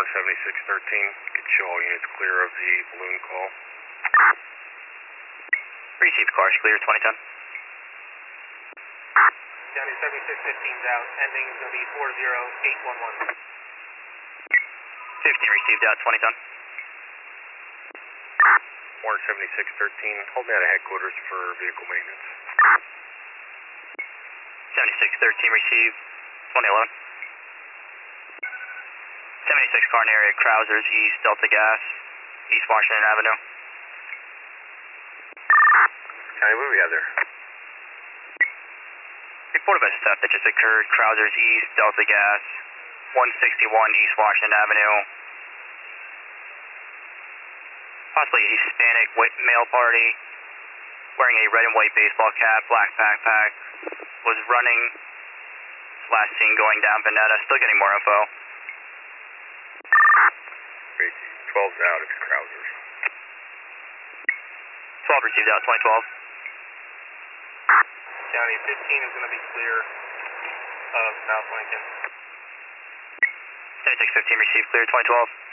Warren 7613, get show all units clear of the balloon call. Received cars clear, 2010. County 7615's out, ending is going to be 40811. 15 received out, 2010. Warren 7613, hold me out of headquarters for vehicle maintenance. 7613 received, 2011. 76 car in the area, Krausers, East Delta Gas, East Washington Avenue. County, what do we have there? Report of a theft that just occurred, Krausers, East Delta Gas, 161 East Washington Avenue. Possibly a Hispanic male party, wearing a red and white baseball cap, black backpack, was running, last seen going down Vanetta, still getting more info. 12's out, it's Krausers. 12 received out, 2012. County 15 is going to be clear of South Lincoln. 7615 received clear, 2012.